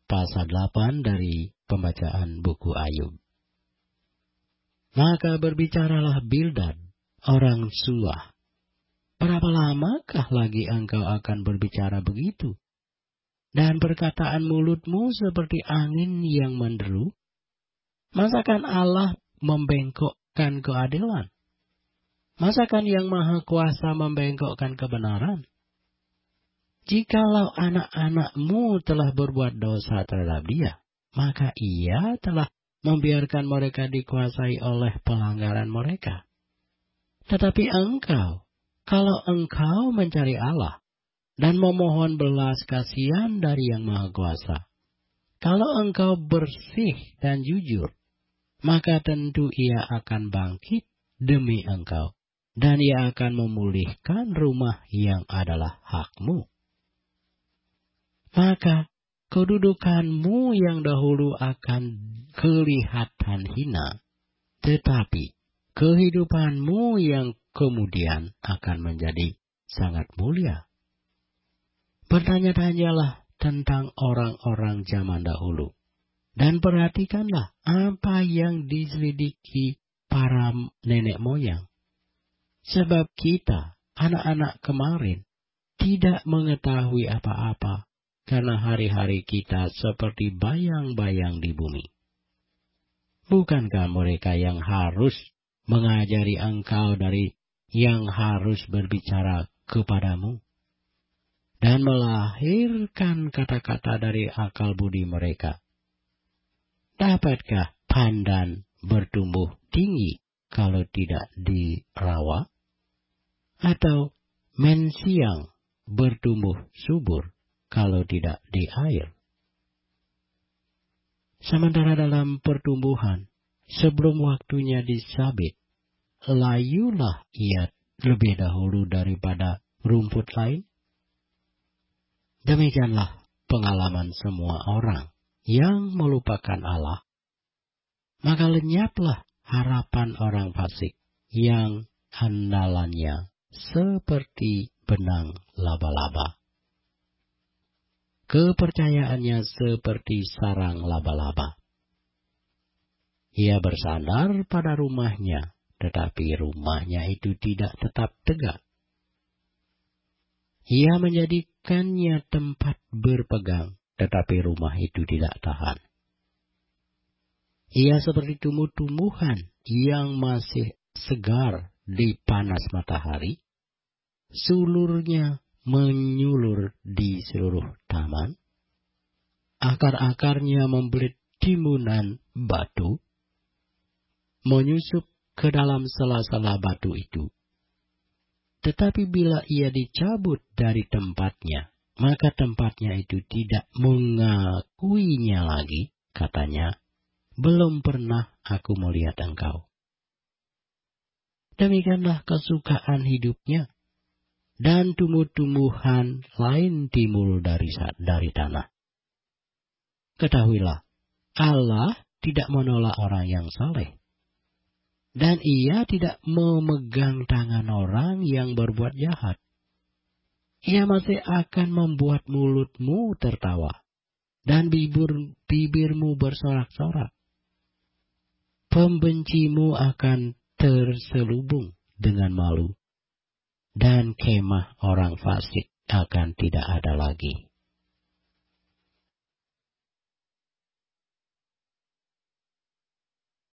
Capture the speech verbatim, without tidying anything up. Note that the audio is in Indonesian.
pasal delapan dari pembacaan buku Ayub. Maka berbicaralah Bildad, orang Suah. Berapa lamakah lagi engkau akan berbicara begitu? Dan perkataan mulutmu seperti angin yang menderu? Masakan Allah membengkokkan keadilan? Masakan Yang Maha Kuasa membengkokkan kebenaran? Jikalau anak-anakmu telah berbuat dosa terhadap Dia, maka Ia telah membiarkan mereka dikuasai oleh pelanggaran mereka. Tetapi engkau, kalau engkau mencari Allah dan memohon belas kasihan dari Yang Maha Kuasa, kalau engkau bersih dan jujur, maka tentu Ia akan bangkit demi engkau, dan Ia akan memulihkan rumah yang adalah hakmu. Maka kedudukanmu yang dahulu akan kelihatan hina, tetapi kehidupanmu yang kemudian akan menjadi sangat mulia. Bertanya-tanyalah tentang orang-orang zaman dahulu, dan perhatikanlah apa yang diselidiki para nenek moyang. Sebab kita, anak-anak kemarin, tidak mengetahui apa-apa, karena hari-hari kita seperti bayang-bayang di bumi. Bukankah mereka yang harus mengajari engkau dari yang harus berbicara kepadamu, dan melahirkan kata-kata dari akal budi mereka? Dapatkah pandan bertumbuh tinggi kalau tidak dirawat? Atau mensiang bertumbuh subur kalau tidak di air? Sementara dalam pertumbuhan, sebelum waktunya disabit, layulah ia lebih dahulu daripada rumput lain. Demikianlah pengalaman semua orang yang melupakan Allah. Maka lenyaplah harapan orang fasik yang andalannya seperti benang laba-laba, kepercayaannya seperti sarang laba-laba. Ia bersandar pada rumahnya, tetapi rumahnya itu tidak tetap tegak. Ia menjadikannya tempat berpegang, tetapi rumah itu tidak tahan. Ia seperti tumbuh-tumbuhan yang masih segar di panas matahari. Sulurnya menyulur di seluruh taman. Akar-akarnya membelit timunan batu, menyusup ke dalam sela-sela batu itu. Tetapi bila ia dicabut dari tempatnya, maka tempatnya itu tidak mengakuinya lagi. Katanya, belum pernah aku melihat engkau. Demikianlah kesukaan hidupnya. Dan tumbuh-tumbuhan lain timbul dari, dari tanah. Ketahuilah, Allah tidak menolak orang yang saleh. Dan Ia tidak memegang tangan orang yang berbuat jahat. Ia masih akan membuat mulutmu tertawa, dan bibir, bibirmu bersorak-sorak. Pembencimu akan terselubung dengan malu, dan kemah orang fasik akan tidak ada lagi.